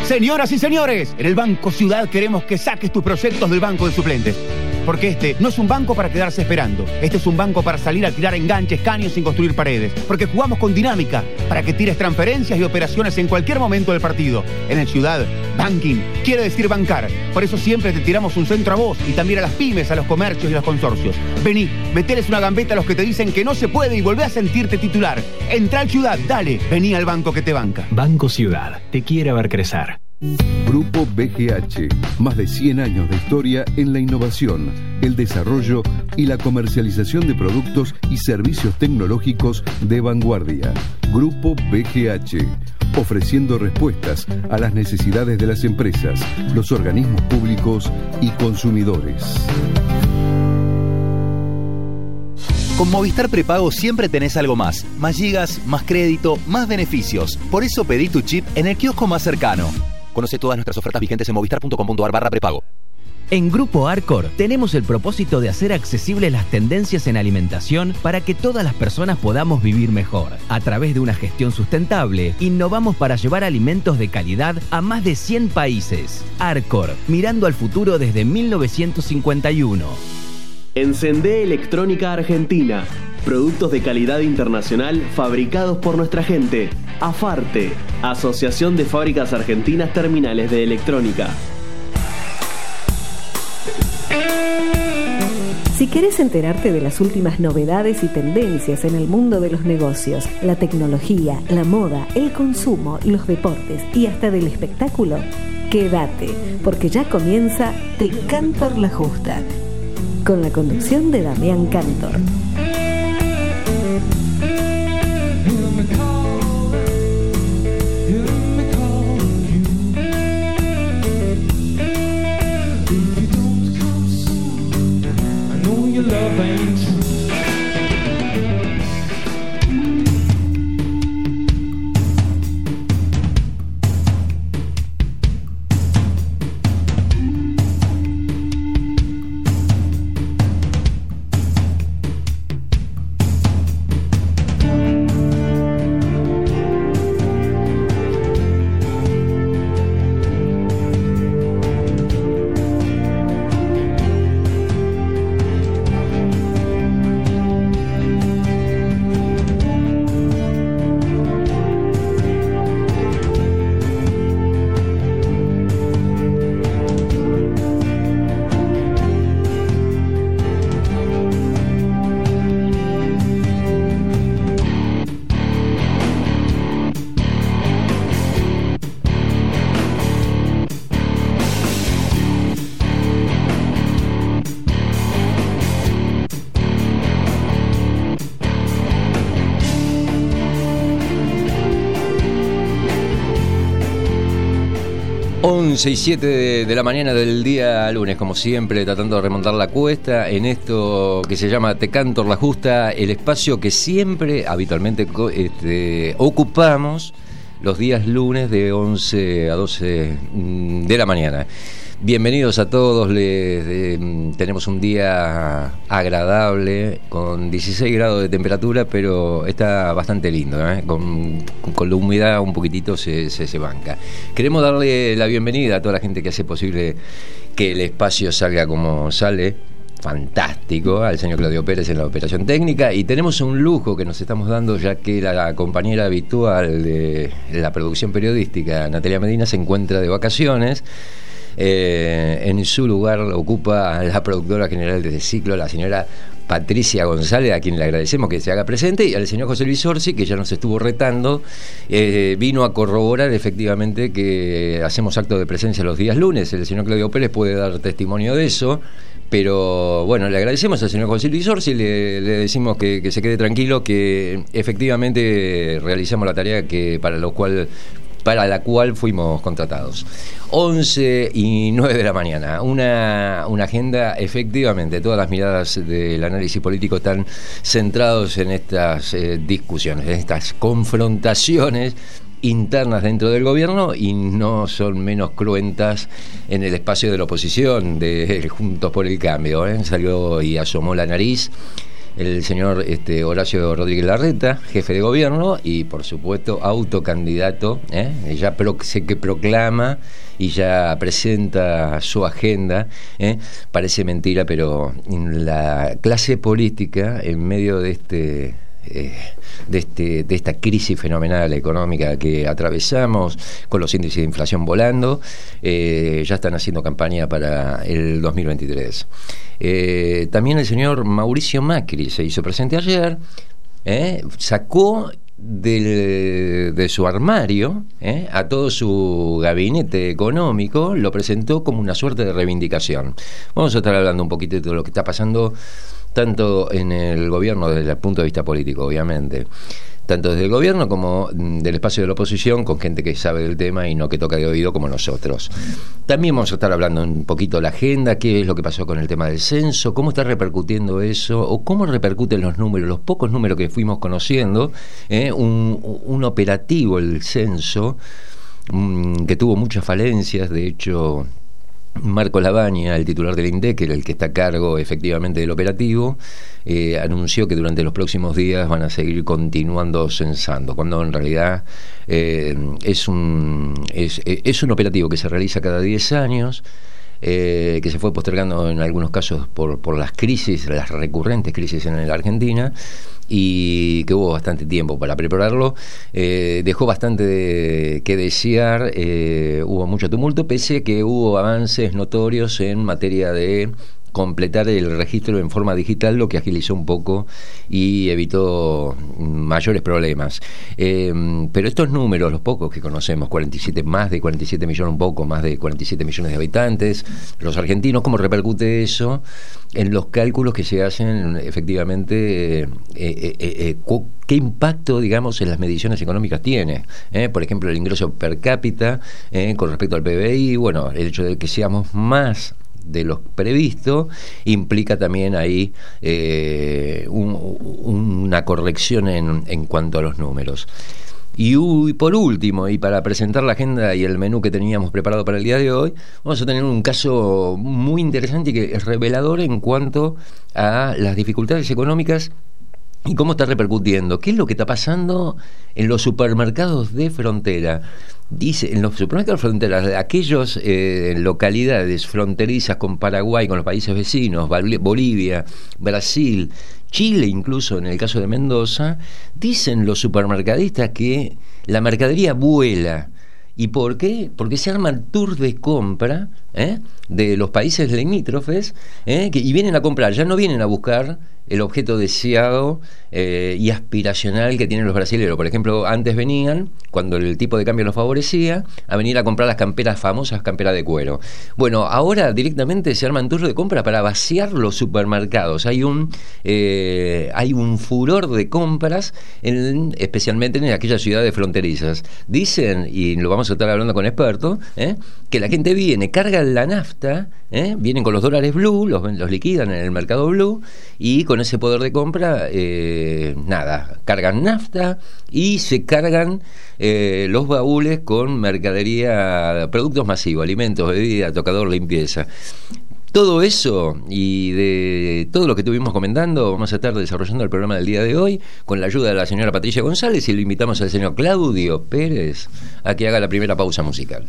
Señoras y señores, en el Banco Ciudad queremos que saques tus proyectos del banco de suplentes. Porque este no es un banco para quedarse esperando. Este es un banco para salir a tirar enganches, caños sin construir paredes. Porque jugamos con dinámica para que tires transferencias y operaciones en cualquier momento del partido. En el Ciudad, banking quiere decir bancar. Por eso siempre te tiramos un centro a vos y también a las pymes, a los comercios y a los consorcios. Vení, meteles una gambeta a los que te dicen que no se puede y volvé a sentirte titular. Entrá al Ciudad, dale, vení al banco que te banca. Banco Ciudad, te quiere ver crecer. Grupo BGH, más de 100 años de historia en la innovación, el desarrollo y la comercialización de productos y servicios tecnológicos de vanguardia. Grupo BGH, ofreciendo respuestas a las necesidades de las empresas, los organismos públicos y consumidores. Con Movistar Prepago siempre tenés algo más. Más gigas, más crédito, más beneficios. Por eso pedí tu chip en el kiosco más cercano. Conoce todas nuestras ofertas vigentes en movistar.com.ar/prepago. En Grupo Arcor tenemos el propósito de hacer accesibles las tendencias en alimentación para que todas las personas podamos vivir mejor. A través de una gestión sustentable, innovamos para llevar alimentos de calidad a más de 100 países. Arcor, mirando al futuro desde 1951. Encendé Electrónica Argentina. Productos de calidad internacional fabricados por nuestra gente. AFARTE, Asociación de Fábricas Argentinas Terminales de Electrónica. Si querés enterarte de las últimas novedades y tendencias en el mundo de los negocios, la tecnología, la moda, el consumo, los deportes y hasta del espectáculo, quédate, porque ya comienza Te Cantor la Justa, con la conducción de Damián Cantor. Once y 7 de la mañana del día lunes, como siempre, tratando de remontar la cuesta en esto que se llama Te Cantor la Justa, el espacio que siempre, habitualmente, ocupamos los días lunes de 11 a 12 de la mañana. Bienvenidos a todos, tenemos un día agradable, con 16 grados de temperatura, pero está bastante lindo, con la humedad un poquitito se banca. Queremos darle la bienvenida a toda la gente que hace posible que el espacio salga como sale, fantástico, al señor Claudio Pérez en la operación técnica, y tenemos un lujo que nos estamos dando, ya que la compañera habitual de la producción periodística, Natalia Medina, se encuentra de vacaciones. En su lugar ocupa la productora general de este ciclo, la señora Patricia González, a quien le agradecemos que se haga presente, y al señor José Luis Orsi, que ya nos estuvo retando, vino a corroborar efectivamente que hacemos acto de presencia los días lunes. El señor Claudio Pérez puede dar testimonio de eso, pero bueno, le agradecemos al señor José Luis Orsi, le decimos que se quede tranquilo, que efectivamente realizamos la tarea para la cual fuimos contratados. 11 y 9 de la mañana, una agenda, efectivamente, todas las miradas del análisis político están centrados en estas discusiones, en estas confrontaciones internas dentro del gobierno, y no son menos cruentas en el espacio de la oposición, de Juntos por el Cambio. Salió y asomó la nariz el señor Horacio Rodríguez Larreta, jefe de gobierno y por supuesto autocandidato, ya sé que proclama y ya presenta su agenda, parece mentira, pero la clase política en medio de esta crisis fenomenal económica que atravesamos, con los índices de inflación volando, ya están haciendo campaña para el 2023. También el señor Mauricio Macri se hizo presente ayer, sacó de su armario a todo su gabinete económico, lo presentó como una suerte de reivindicación. Vamos a estar hablando un poquito de lo que está pasando tanto en el gobierno desde el punto de vista político, obviamente, tanto desde el gobierno como del espacio de la oposición, con gente que sabe del tema y no que toca de oído como nosotros. También vamos a estar hablando un poquito de la agenda, qué es lo que pasó con el tema del censo, cómo está repercutiendo eso, o cómo repercuten los números, los pocos números que fuimos conociendo, un operativo, el censo, que tuvo muchas falencias. De hecho, Marco Labaña, el titular del INDEC, el que está a cargo efectivamente del operativo, anunció que durante los próximos días van a seguir continuando censando, cuando en realidad es un operativo que se realiza cada 10 años, que se fue postergando en algunos casos por las crisis, las recurrentes crisis en la Argentina, y que hubo bastante tiempo para prepararlo. Dejó bastante que desear, hubo mucho tumulto, pese a que hubo avances notorios en materia de completar el registro en forma digital, lo que agilizó un poco y evitó mayores problemas. Pero estos números, los pocos que conocemos, más de 47 millones, un poco más de 47 millones de habitantes, los argentinos, ¿cómo repercute eso en los cálculos que se hacen efectivamente? ¿Qué impacto, digamos, en las mediciones económicas tiene? Por ejemplo, el ingreso per cápita con respecto al PBI. Bueno, el hecho de que seamos más de lo previsto implica también ahí una corrección en cuanto a los números. Y por último, y para presentar la agenda y el menú que teníamos preparado para el día de hoy, vamos a tener un caso muy interesante y que es revelador en cuanto a las dificultades económicas y cómo está repercutiendo. ¿Qué es lo que está pasando en los supermercados de frontera? Dice, en los supermercados de frontera, de aquellas localidades fronterizas con Paraguay, con los países vecinos, Bolivia, Brasil, Chile, incluso en el caso de Mendoza, dicen los supermercadistas que la mercadería vuela. ¿Y por qué? Porque se arman tours de compra de los países limítrofes, y vienen a comprar, ya no vienen a buscar el objeto deseado y aspiracional que tienen los brasileños. Por ejemplo, antes venían, cuando el tipo de cambio los favorecía, a venir a comprar las camperas famosas, camperas de cuero. Bueno, ahora directamente se arman tours de compra para vaciar los supermercados. Hay un furor de compras, especialmente en aquellas ciudades fronterizas. Dicen, y lo vamos a estar hablando con expertos, que la gente viene, cargan la nafta, vienen con los dólares blue, los liquidan en el mercado blue, y con ese poder de compra, cargan nafta y se cargan los baúles con mercadería, productos masivos, alimentos, bebidas, tocador, limpieza. Todo eso y de todo lo que estuvimos comentando, vamos a estar desarrollando el programa del día de hoy con la ayuda de la señora Patricia González, y lo invitamos al señor Claudio Pérez a que haga la primera pausa musical.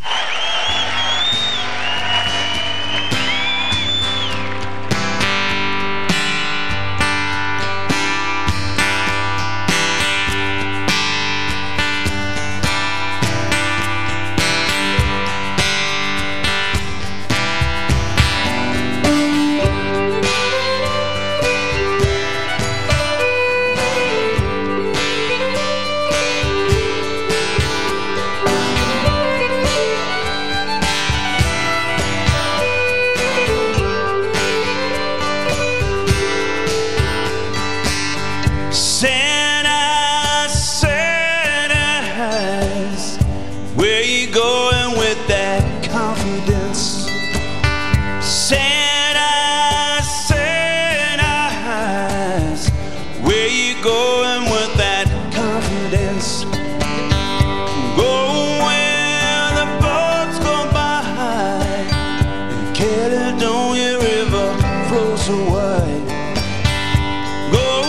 Caledonia River flows so wide. Go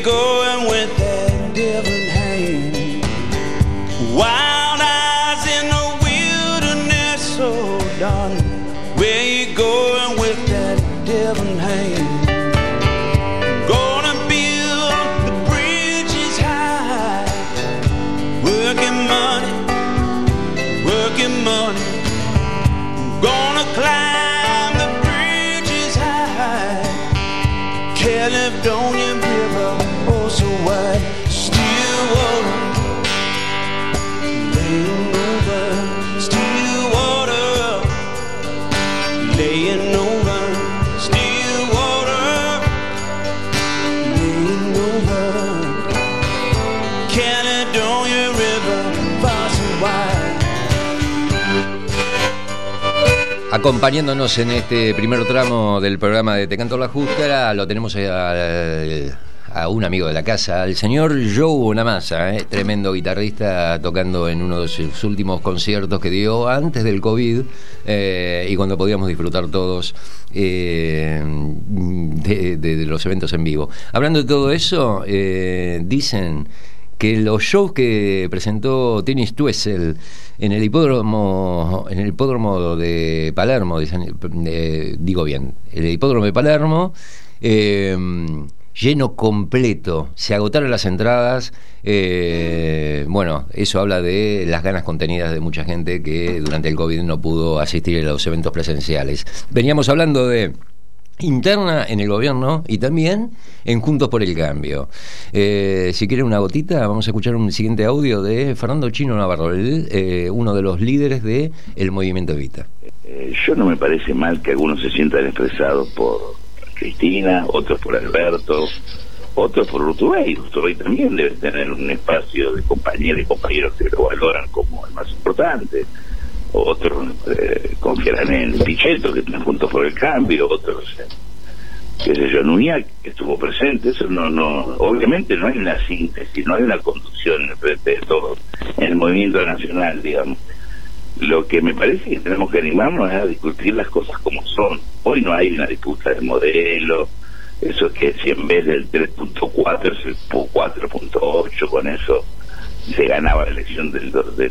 going with that different hand? Wild eyes in the wilderness, oh darling, where you going with that different hand? Gonna build the bridges high, working money, gonna climb the bridges high, Caledonia River, oh so wide, Stillwater, laying over, Stillwater, laying over, Stillwater, laying over, Caledonia River, far so wide. Acompañándonos en este primer tramo del programa de Te Canto la Justa, lo tenemos a un amigo de la casa, el señor Joe Bonamassa, tremendo guitarrista, tocando en uno de sus últimos conciertos que dio antes del COVID, y cuando podíamos disfrutar todos de los eventos en vivo. Hablando de todo eso, dicen que los shows que presentó Tini Stoessel en el hipódromo de Palermo, digo bien, el hipódromo de Palermo, lleno completo, se agotaron las entradas, bueno, eso habla de las ganas contenidas de mucha gente que durante el COVID no pudo asistir a los eventos presenciales. Veníamos hablando de interna en el gobierno y también en Juntos por el Cambio. Si quieren una gotita, vamos a escuchar un siguiente audio de Fernando Chino Navarro, uno de los líderes del movimiento Evita. Yo no me parece mal que algunos se sientan expresados por Cristina, otros por Alberto, otros por Urtubey. Urtubey también debe tener un espacio de compañeros y compañeros que lo valoran como el más importante. Otros confiarán en Pichetto, que están Juntos por el Cambio, otros, qué sé yo, Nuñac, que estuvo presente. Eso no, obviamente no hay una síntesis, no hay una conducción en el frente de todos, en el movimiento nacional, digamos. Lo que me parece que tenemos que animarnos es a discutir las cosas como son. Hoy no hay una disputa de modelo, eso que si en vez del 3.4 es el 4.8, con eso se ganaba la elección del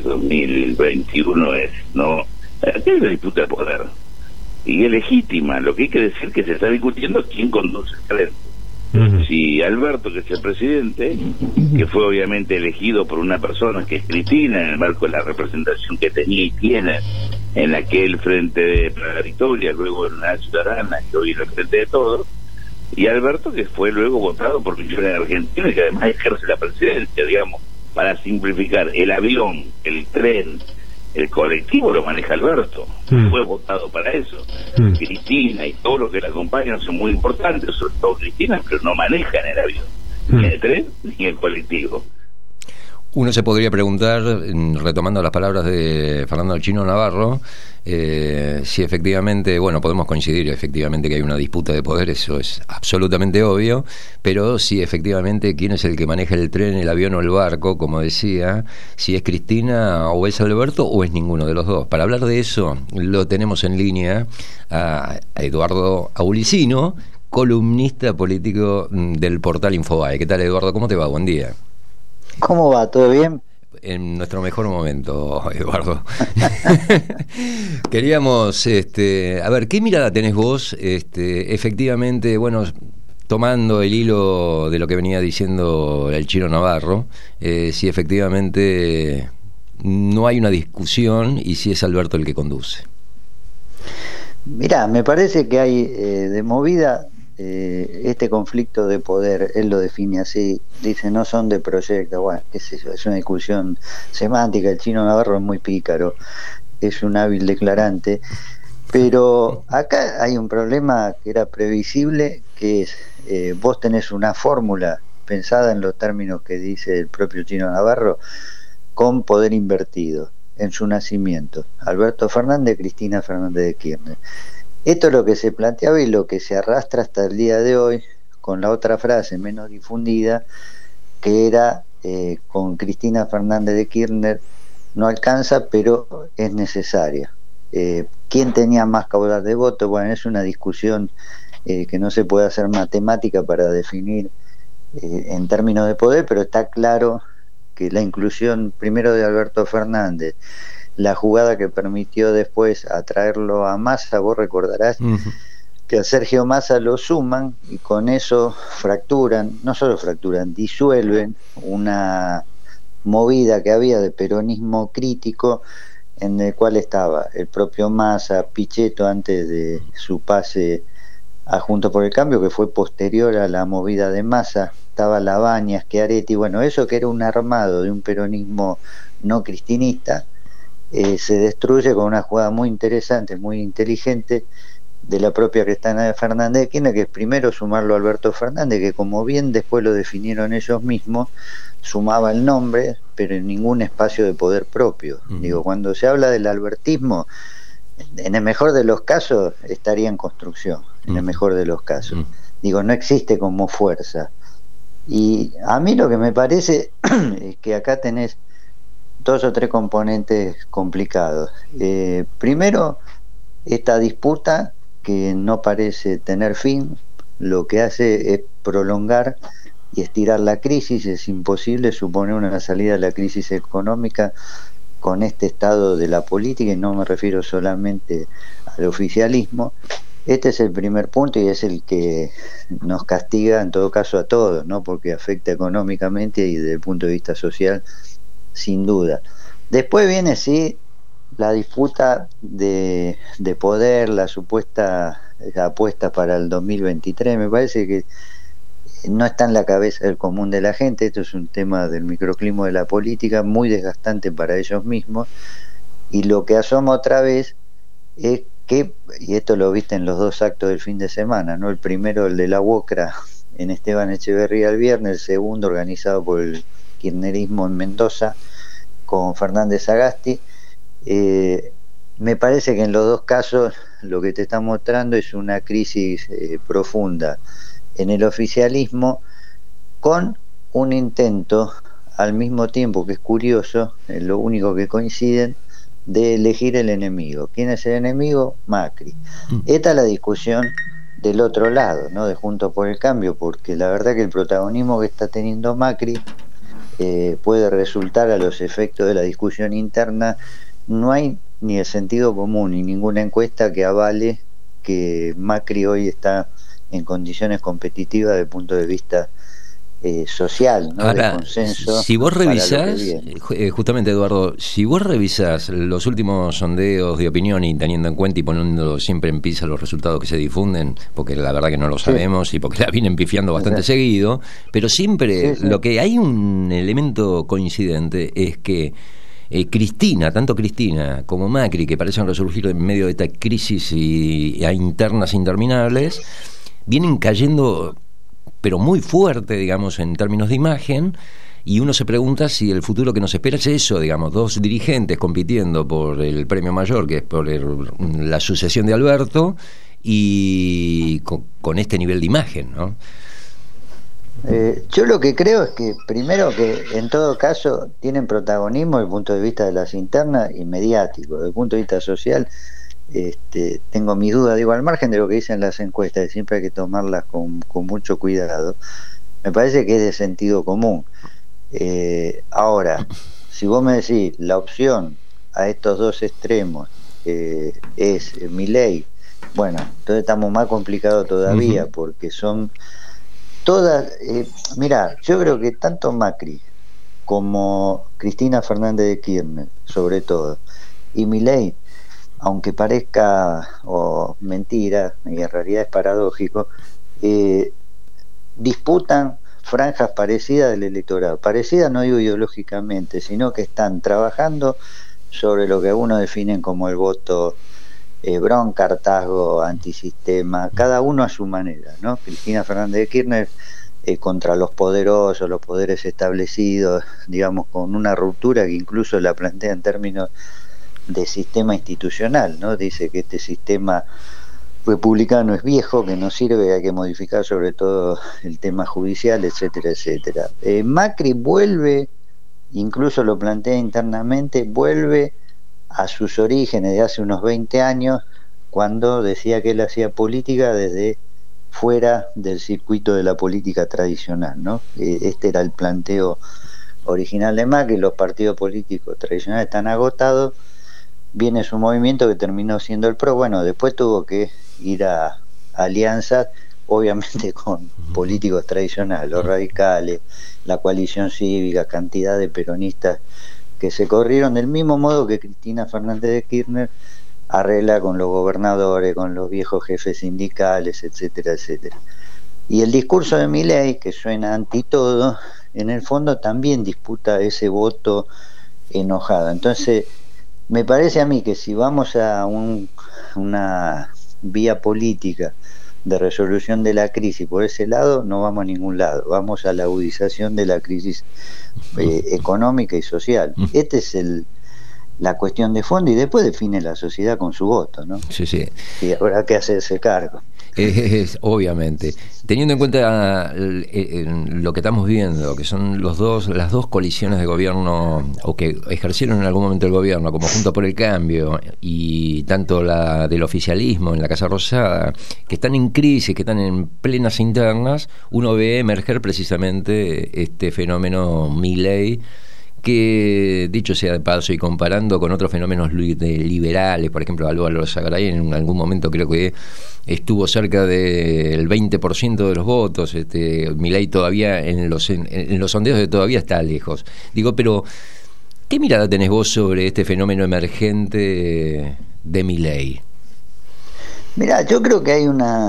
2021, no, aquí hay una disputa de poder y es legítima. Lo que hay que decir que se está discutiendo es quién conduce el frente. Si Alberto, que es el presidente, que fue obviamente elegido por una persona que es Cristina, en el marco de la representación que tenía y tiene en aquel frente para la victoria, luego en una ciudadana que hoy es el frente de todos, y Alberto, que fue luego votado por millones de argentinos y que además ejerce la presidencia, digamos. Para simplificar, el avión, el tren, el colectivo lo maneja Alberto, fue votado para eso. Cristina y todo lo que la acompañan son muy importantes, sobre todo Cristina, pero no manejan el avión, ni el tren ni el colectivo. Uno se podría preguntar, retomando las palabras de Fernando Chino Navarro, si efectivamente, bueno, podemos coincidir efectivamente que hay una disputa de poder, eso es absolutamente obvio, pero si efectivamente quién es el que maneja el tren, el avión o el barco, como decía, si es Cristina o es Alberto o es ninguno de los dos. Para hablar de eso lo tenemos en línea a Eduardo Aulicino, columnista político del portal Infobae. ¿Qué tal, Eduardo? ¿Cómo te va? Buen día. ¿Cómo va? ¿Todo bien? En nuestro mejor momento, Eduardo. Queríamos, a ver, ¿qué mirada tenés vos? Efectivamente, bueno, tomando el hilo de lo que venía diciendo el Chino Navarro, si efectivamente no hay una discusión y si es Alberto el que conduce. Mirá, me parece que hay de movida este conflicto de poder. Él lo define así, dice no son de proyecto, bueno, qué sé yo, es una discusión semántica. El Chino Navarro es muy pícaro, es un hábil declarante, pero acá hay un problema que era previsible, que es vos tenés una fórmula pensada en los términos que dice el propio Chino Navarro, con poder invertido en su nacimiento: Alberto Fernández, Cristina Fernández de Kirchner. Esto es lo que se planteaba y lo que se arrastra hasta el día de hoy, con la otra frase menos difundida, que era con Cristina Fernández de Kirchner no alcanza, pero es necesaria. ¿Quién tenía más caudal de voto? Bueno, es una discusión que no se puede hacer matemática para definir en términos de poder, pero está claro que la inclusión primero de Alberto Fernández, la jugada que permitió después atraerlo a Massa, vos recordarás que a Sergio Massa lo suman y con eso fracturan, no solo fracturan, disuelven una movida que había de peronismo crítico en el cual estaba el propio Massa, Pichetto antes de su pase a Juntos por el Cambio, que fue posterior a la movida de Massa, estaba Labaña, Schiaretti, bueno, eso que era un armado de un peronismo no cristinista, se destruye con una jugada muy interesante, muy inteligente de la propia Cristina Fernández de Kirchner, que es primero sumarlo a Alberto Fernández, que como bien después lo definieron ellos mismos, sumaba el nombre, pero en ningún espacio de poder propio. Digo, cuando se habla del albertismo, en el mejor de los casos estaría en construcción, en el mejor de los casos. Digo, no existe como fuerza. Y a mí lo que me parece es que acá tenés 2 o 3 componentes complicados. Primero, esta disputa que no parece tener fin, lo que hace es prolongar y estirar la crisis. Es imposible suponer una salida de la crisis económica con este estado de la política, y no me refiero solamente al oficialismo. Este es el primer punto y es el que nos castiga en todo caso a todos, ¿no? Porque afecta económicamente y desde el punto de vista social, sin duda. Después viene, sí, la disputa de poder, la supuesta apuesta para el 2023. Me parece que no está en la cabeza del común de la gente. Esto es un tema del microclima de la política, muy desgastante para ellos mismos, y lo que asoma otra vez es que, y esto lo viste en los 2 actos del fin de semana, ¿no? El primero, el de la UOCRA en Esteban Echeverría el viernes, el segundo organizado por el kirchnerismo en Mendoza con Fernández Sagasti. Me parece que en los 2 casos lo que te está mostrando es una crisis profunda en el oficialismo, con un intento al mismo tiempo, que es curioso, es lo único que coinciden, de elegir el enemigo. ¿Quién es el enemigo? Macri. Esta es la discusión del otro lado, ¿no? De Juntos por el Cambio, porque la verdad que el protagonismo que está teniendo Macri puede resultar, a los efectos de la discusión interna, no hay ni el sentido común ni ninguna encuesta que avale que Macri hoy está en condiciones competitivas desde el punto de vista social, ¿no? Ahora, de consenso. Si vos revisás, justamente, Eduardo, si vos revisás los últimos sondeos de opinión y teniendo en cuenta y poniendo siempre en pizza los resultados que se difunden, porque la verdad que no lo sabemos y porque la vienen pifiando bastante seguido, pero siempre lo que hay, un elemento coincidente es que Cristina, tanto Cristina como Macri, que parecen resurgir en medio de esta crisis y a internas interminables, vienen cayendo pero muy fuerte, digamos, en términos de imagen, y uno se pregunta si el futuro que nos espera es eso, digamos, 2 dirigentes compitiendo por el premio mayor, que es por la sucesión de Alberto, y con este nivel de imagen, ¿no? Yo lo que creo es que, primero, que en todo caso tienen protagonismo desde el punto de vista de las internas y mediático. Desde el punto de vista social, tengo mis dudas, digo, al margen de lo que dicen las encuestas, siempre hay que tomarlas con mucho cuidado. Me parece que es de sentido común. Ahora, si vos me decís la opción a estos 2 extremos es Milei, bueno, entonces estamos más complicados todavía, porque son todas, mirá, yo creo que tanto Macri como Cristina Fernández de Kirchner, sobre todo, y Milei, aunque parezca mentira, y en realidad es paradójico, disputan franjas parecidas del electorado. Parecidas no digo ideológicamente, sino que están trabajando sobre lo que algunos definen como el voto bronca, hartazgo, antisistema, cada uno a su manera, ¿no? Cristina Fernández de Kirchner contra los poderosos, los poderes establecidos, digamos, con una ruptura que incluso la plantea en términos de sistema institucional, ¿no? Dice que este sistema republicano es viejo, que no sirve, hay que modificar sobre todo el tema judicial, etcétera, etcétera. Macri vuelve, incluso lo plantea internamente, vuelve a sus orígenes de hace unos 20 años, cuando decía que él hacía política desde fuera del circuito de la política tradicional, ¿no? Este era el planteo original de Macri. Los partidos políticos tradicionales están agotados, viene su movimiento que terminó siendo el PRO. Bueno, después tuvo que ir a alianzas, obviamente con políticos tradicionales, los radicales, la coalición cívica, cantidad de peronistas que se corrieron, del mismo modo que Cristina Fernández de Kirchner arregla con los gobernadores, con los viejos jefes sindicales, etcétera, etcétera. Y el discurso de Milei, que suena anti todo, en el fondo también disputa ese voto enojado. Entonces, me parece a mí que si vamos a una vía política de resolución de la crisis por ese lado, no vamos a ningún lado, vamos a la agudización de la crisis económica y social. Este es la cuestión de fondo, y después define la sociedad con su voto, ¿no? Sí, sí. Y habrá que hacerse cargo. Obviamente, teniendo en cuenta lo que estamos viendo, que son las dos coaliciones de gobierno, o que ejercieron en algún momento el gobierno, como Juntos por el Cambio, y tanto la del oficialismo en la Casa Rosada, que están en crisis, que están en plenas internas, uno ve emerger precisamente este fenómeno Milei, que, dicho sea de paso, y comparando con otros fenómenos liberales, por ejemplo Álvaro Sagaray en algún momento creo que estuvo cerca del 20% de los votos, Milei todavía en los sondeos todavía está lejos. Digo, pero ¿qué mirada tenés vos sobre este fenómeno emergente de Milei? Mirá, yo creo que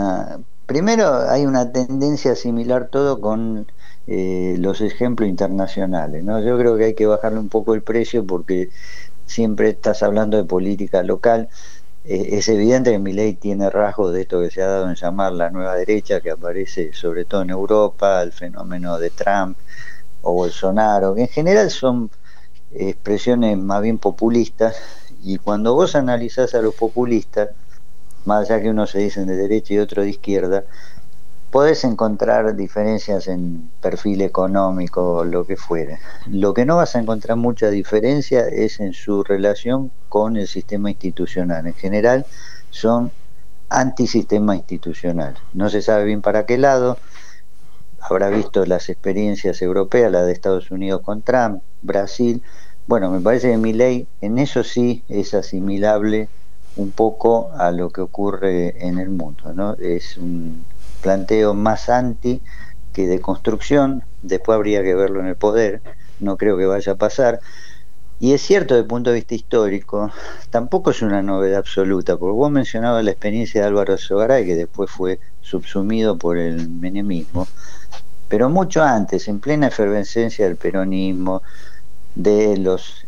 primero hay una tendencia similar todo con los ejemplos internacionales, ¿no? Yo creo que hay que bajarle un poco el precio, porque siempre estás hablando de política local. Es evidente que Milei tiene rasgos de esto que se ha dado en llamar la nueva derecha, que aparece sobre todo en Europa, el fenómeno de Trump o Bolsonaro, que en general son expresiones más bien populistas, y cuando vos analizás a los populistas, más allá que unos se dicen de derecha y otros de izquierda, podés encontrar diferencias en perfil económico, lo que fuera. Lo que no vas a encontrar mucha diferencia es en su relación con el sistema institucional. En general son antisistema institucional. No se sabe bien para qué lado. Habrá visto las experiencias europeas, la de Estados Unidos con Trump, Brasil. Bueno, me parece que Milei en eso sí es asimilable un poco a lo que ocurre en el mundo, ¿no? Es un planteo más anti que de construcción. Después habría que verlo en el poder, no creo que vaya a pasar. Y es cierto, desde el punto de vista histórico, tampoco es una novedad absoluta, porque vos mencionabas la experiencia de Álvaro Sagaray, que después fue subsumido por el menemismo, pero mucho antes, en plena efervescencia del peronismo, de los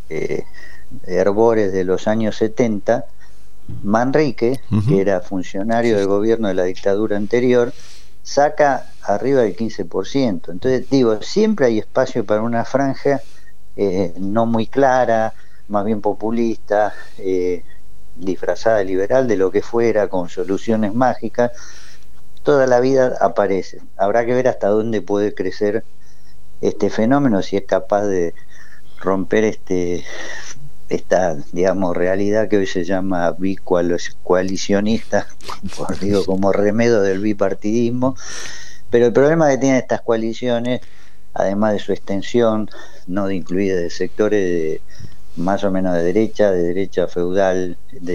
hervores de los años 70, Manrique, que era funcionario del gobierno de la dictadura anterior, saca arriba del 15%. Entonces digo, siempre hay espacio para una franja no muy clara, más bien populista, disfrazada de liberal, de lo que fuera, con soluciones mágicas. Toda la vida aparece. Habrá que ver hasta dónde puede crecer este fenómeno, si es capaz de romper esta, digamos, realidad que hoy se llama bicoalicionista, digo, como remedio del bipartidismo. Pero el problema que tienen estas coaliciones, además de su extensión, no de incluir de sectores de más o menos de derecha feudal,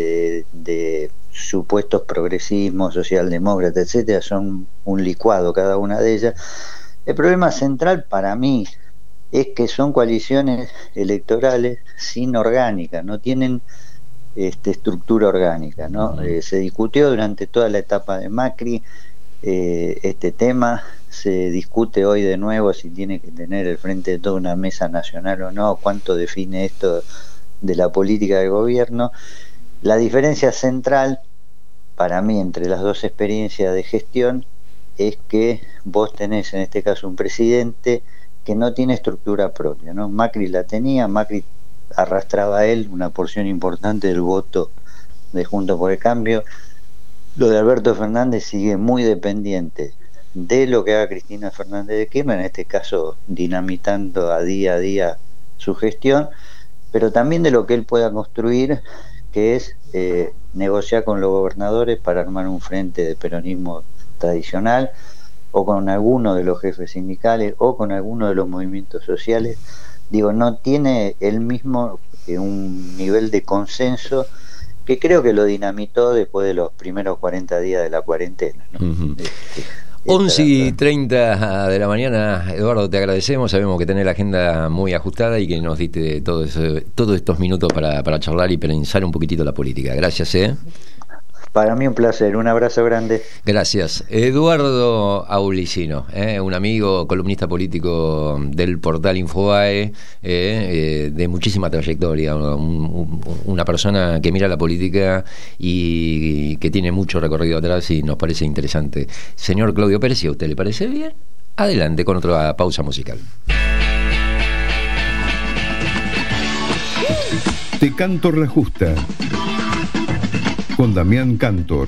de supuestos progresismos, socialdemócrata, etcétera, son un licuado cada una de ellas. El problema central para mí es que son coaliciones electorales sin orgánica, no tienen estructura orgánica, ¿no? Se discutió durante toda la etapa de Macri este tema, se discute hoy de nuevo si tiene que tener el frente de toda una mesa nacional o no, cuánto define esto de la política de gobierno. La diferencia central para mí entre las dos experiencias de gestión es que vos tenés en este caso un presidente que no tiene estructura propia, ¿no? Macri la tenía, Macri arrastraba a él una porción importante del voto de Juntos por el Cambio. Lo de Alberto Fernández sigue muy dependiente de lo que haga Cristina Fernández de Kirchner, en este caso dinamitando a día su gestión, pero también de lo que él pueda construir, que es negociar con los gobernadores para armar un frente de peronismo tradicional, o con alguno de los jefes sindicales, o con alguno de los movimientos sociales. Digo, no tiene el mismo un nivel de consenso que creo que lo dinamitó después de los primeros 40 días de la cuarentena, ¿no? Uh-huh. 11:30 de la mañana, Eduardo, te agradecemos. Sabemos que tenés la agenda muy ajustada y que nos diste todos estos minutos para charlar y pensar un poquitito la política. Gracias, Para mí un placer, un abrazo grande. Gracias. Eduardo Aulicino, un amigo, columnista político del portal Infobae, de muchísima trayectoria, una persona que mira la política y que tiene mucho recorrido atrás y nos parece interesante. Señor Claudio Pérez, si a usted le parece bien, adelante con otra pausa musical. Te Cantor la Justa, con Damián Cantor.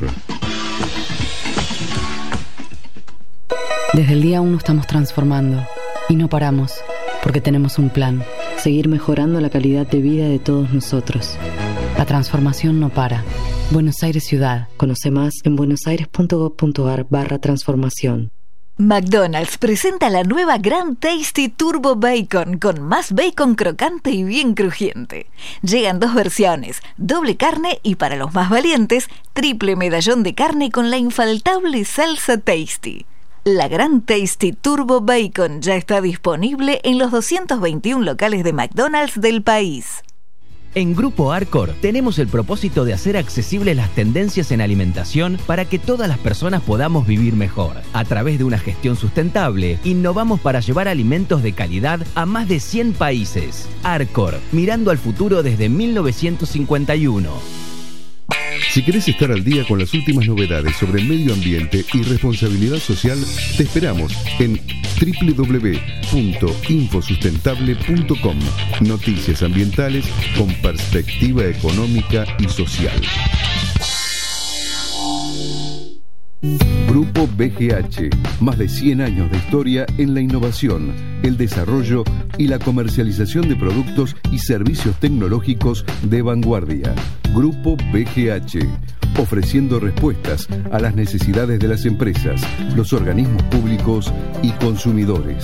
Desde el día 1 estamos transformando y no paramos porque tenemos un plan: seguir mejorando la calidad de vida de todos nosotros. La transformación no para. Buenos Aires Ciudad. Conoce más en buenosaires.gov.ar/transformación. McDonald's presenta la nueva Grand Tasty Turbo Bacon con más bacon crocante y bien crujiente. Llegan 2 versiones, doble carne y, para los más valientes, triple medallón de carne con la infaltable salsa Tasty. La Grand Tasty Turbo Bacon ya está disponible en los 221 locales de McDonald's del país. En Grupo Arcor tenemos el propósito de hacer accesibles las tendencias en alimentación para que todas las personas podamos vivir mejor. A través de una gestión sustentable, innovamos para llevar alimentos de calidad a más de 100 países. Arcor, mirando al futuro desde 1951. Si querés estar al día con las últimas novedades sobre medio ambiente y responsabilidad social, te esperamos en www.infosustentable.com. Noticias ambientales con perspectiva económica y social. Grupo BGH, más de 100 años de historia en la innovación, el desarrollo y la comercialización de productos y servicios tecnológicos de vanguardia. Grupo BGH, ofreciendo respuestas a las necesidades de las empresas, los organismos públicos y consumidores.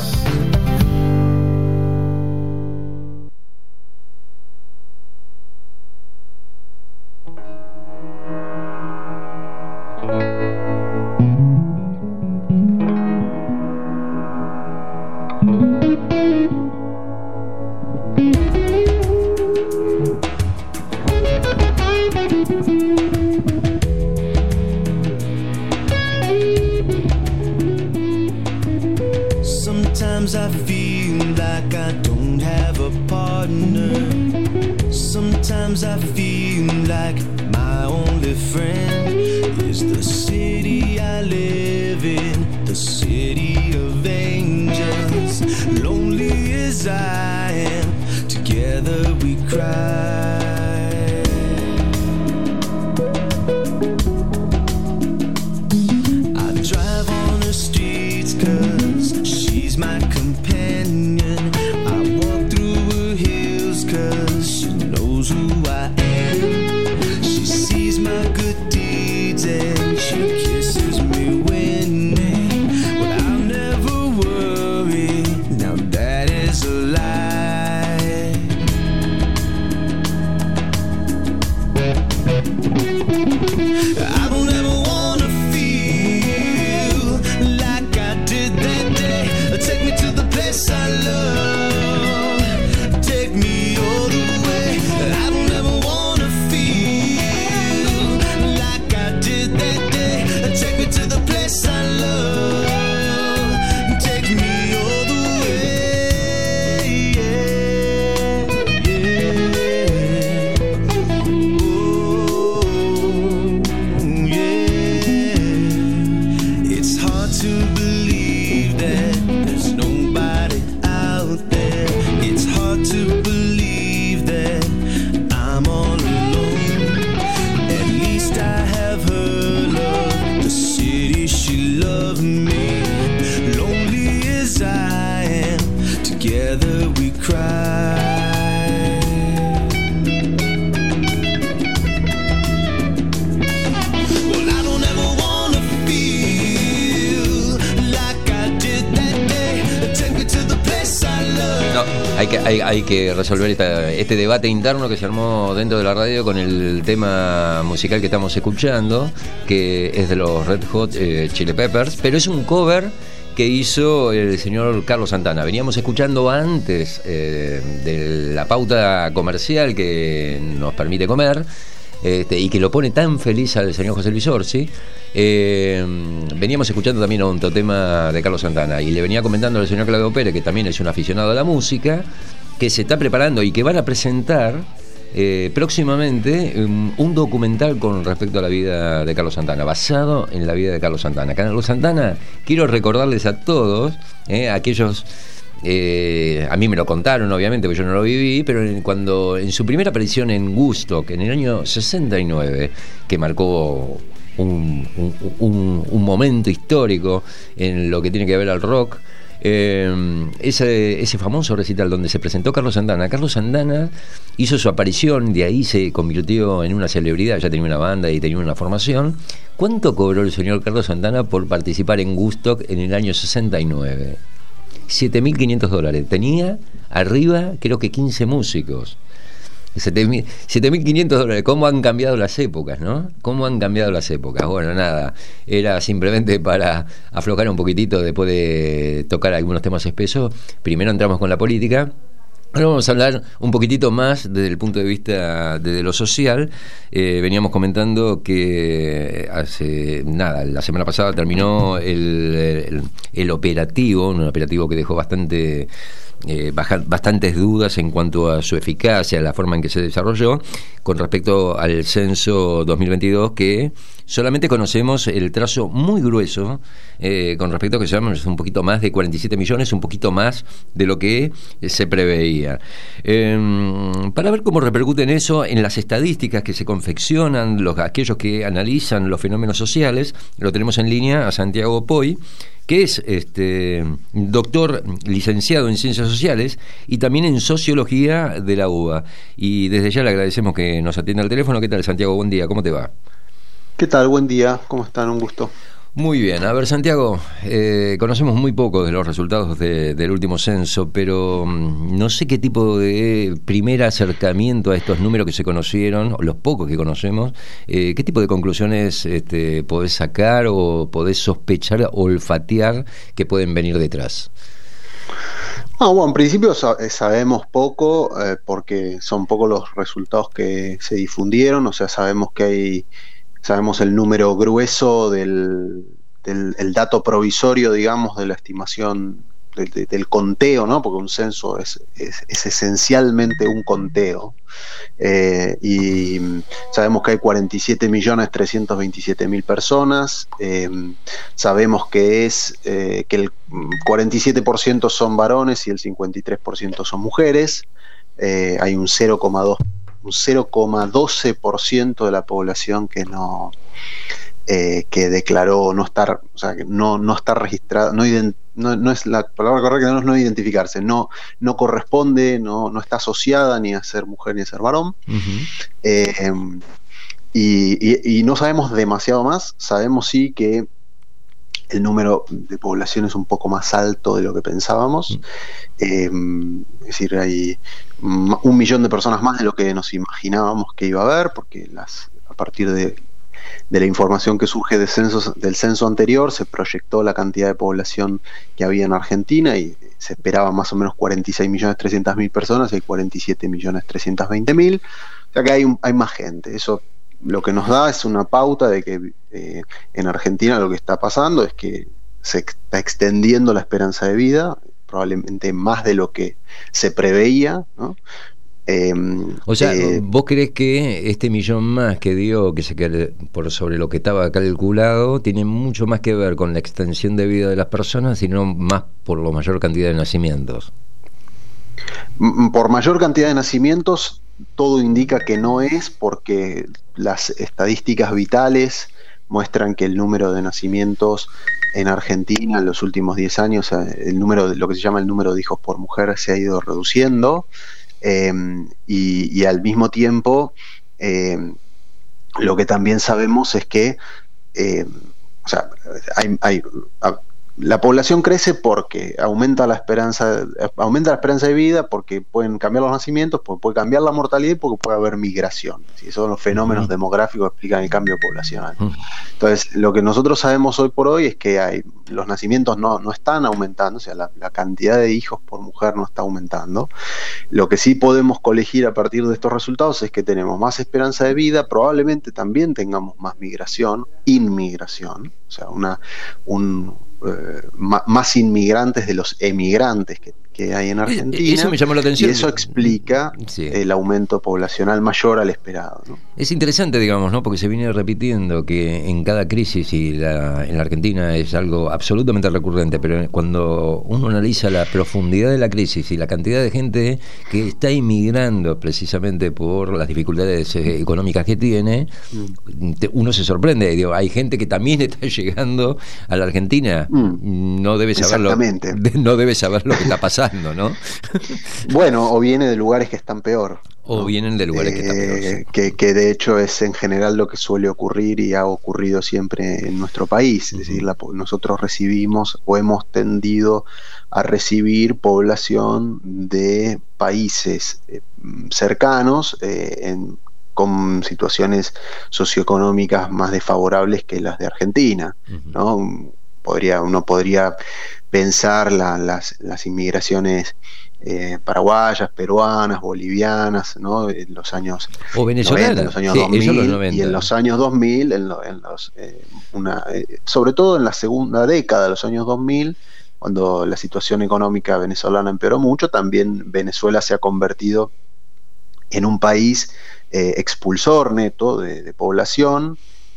Sometimes I feel like I don't have a partner. Sometimes I feel like my only friend is the city I live in, the city of angels. Lonely as I am, together we cry. I drive on the streets 'cause she's my companion. I walk through her hills 'cause she knows who I am. She sees my good deeds and she kisses me winning. But I'll never worry, now that is a lie. I don't ever wanna feel like I did that day. Take me to the place I love. Take me all the way. I don't ever wanna feel like I did that day. Take me to the place I love. Take me all the way. Yeah, yeah. Oh, yeah. It's hard to believe that there's nobody out there. It's hard to believe that I'm all alone. At least I have her love, the city she loved me. Lonely as I am, together we cry. Well, I don't ever wanna feel Bueno, hay que resolver este debate interno que se armó dentro de la radio con el tema musical que estamos escuchando, que es de los Red Hot Chili Peppers, pero es un cover que hizo el señor Carlos Santana. Veníamos escuchando antes de la pauta comercial que nos permite comer, y que lo pone tan feliz al señor José Luis Orsi. Veníamos escuchando también otro tema de Carlos Santana y le venía comentando al señor Claudio Pérez, que también es un aficionado a la música, que se está preparando y que van a presentar próximamente un documental con respecto a la vida de Carlos Santana, basado en la vida de Carlos Santana. Carlos Santana, quiero recordarles a todos, aquellos... a mí me lo contaron, obviamente, porque yo no lo viví, pero cuando en su primera aparición en Woodstock, en el año 69, que marcó un momento histórico en lo que tiene que ver al rock, ese famoso recital donde se presentó Carlos Santana hizo su aparición, de ahí se convirtió en una celebridad, ya tenía una banda y tenía una formación. ¿Cuánto cobró el señor Carlos Santana por participar en Woodstock en el año 69? $7.500. Tenía arriba, creo que 15 músicos. $7.500. ¿Cómo han cambiado las épocas, no? ¿Cómo han cambiado las épocas? Bueno, nada, era simplemente para aflojar un poquitito después de tocar algunos temas espesos. Primero entramos con la política. Ahora vamos a hablar un poquitito más desde el punto de vista de lo social. Veníamos comentando que la semana pasada terminó el operativo, un operativo que dejó bastantes dudas en cuanto a su eficacia, la forma en que se desarrolló, con respecto al censo 2022, que solamente conocemos el trazo muy grueso, con respecto a que llevamos un poquito más de 47 millones, un poquito más de lo que se preveía. Para ver cómo repercute en eso, en las estadísticas que se confeccionan, aquellos que analizan los fenómenos sociales, lo tenemos en línea a Santiago Poy, que es doctor licenciado en Ciencias Sociales y también en Sociología de la UBA. Y desde ya le agradecemos que nos atienda al teléfono. ¿Qué tal, Santiago? Buen día, ¿cómo te va? ¿Qué tal? Buen día, ¿cómo están? Un gusto. Muy bien, a ver, Santiago, conocemos muy poco de los resultados del último censo, pero no sé qué tipo de primer acercamiento a estos números que se conocieron, o los pocos que conocemos, qué tipo de conclusiones podés sacar o podés sospechar, olfatear que pueden venir detrás. Bueno, en principio sabemos poco, porque son pocos los resultados que se difundieron, o sea, sabemos el número grueso del dato provisorio, digamos, de la estimación del conteo, ¿no? Porque un censo es esencialmente un conteo, y sabemos que hay 47.327.000 personas. Sabemos que el 47% son varones y el 53% son mujeres. Hay un 0,12% de la población que declaró no estar, o sea, que no está registrada, no es la palabra correcta, no identificarse, no corresponde, no está asociada ni a ser mujer ni a ser varón. Uh-huh. Y no sabemos demasiado más. Sabemos sí que el número de población es un poco más alto de lo que pensábamos. Es decir, hay 1 millón de personas más de lo que nos imaginábamos que iba a haber, porque a partir de la información que surge del censo anterior se proyectó la cantidad de población que había en Argentina y se esperaba más o menos 46.300.000 personas, y hay 47.320.000, o sea que hay más gente. Eso lo que nos da es una pauta de que en Argentina lo que está pasando es que se está extendiendo la esperanza de vida, probablemente más de lo que se preveía, ¿no? O sea, ¿vos crees que este millón más que dio, que se quede por sobre lo que estaba calculado, tiene mucho más que ver con la extensión de vida de las personas, sino más por la mayor cantidad de nacimientos? Por mayor cantidad de nacimientos, todo indica que no es, porque las estadísticas vitales muestran que el número de nacimientos en Argentina en los últimos 10 años, el número, lo que se llama el número de hijos por mujer, se ha ido reduciendo. Y al mismo tiempo, lo que también sabemos es que la población crece porque aumenta la esperanza de vida, porque pueden cambiar los nacimientos, porque puede cambiar la mortalidad y porque puede haber migración. ¿Sí? Esos son los fenómenos demográficos que explican el cambio poblacional. Entonces, lo que nosotros sabemos hoy por hoy es que los nacimientos no están aumentando, o sea, la cantidad de hijos por mujer no está aumentando. Lo que sí podemos colegir a partir de estos resultados es que tenemos más esperanza de vida, probablemente también tengamos más inmigración, o sea, más inmigrantes de los emigrantes que hay en Argentina. Eso me llamó la atención. Y eso explica el aumento poblacional mayor al esperado, ¿no? Es interesante, digamos, ¿no? Porque se viene repitiendo que en cada crisis, y en la Argentina es algo absolutamente recurrente, pero cuando uno analiza la profundidad de la crisis y la cantidad de gente que está inmigrando precisamente por las dificultades económicas que tiene, uno se sorprende. Digo, hay gente que también está llegando a la Argentina. No debe saberlo. No debe saber lo que está pasando, ¿no? Bueno, o viene de lugares que están peor. O vienen de lugares que están peor. Que de hecho es en general lo que suele ocurrir y ha ocurrido siempre en nuestro país. Es decir, nosotros recibimos o hemos tendido a recibir población de países cercanos con situaciones socioeconómicas más desfavorables que las de Argentina, ¿no? Uno podría pensar las inmigraciones paraguayas, peruanas, bolivianas, ¿no? En los años o venezolanas, en los años 2000 y en los años 2000, sobre todo en la segunda década de los años 2000, cuando la situación económica venezolana empeoró mucho, también Venezuela se ha convertido en un país expulsor neto de población.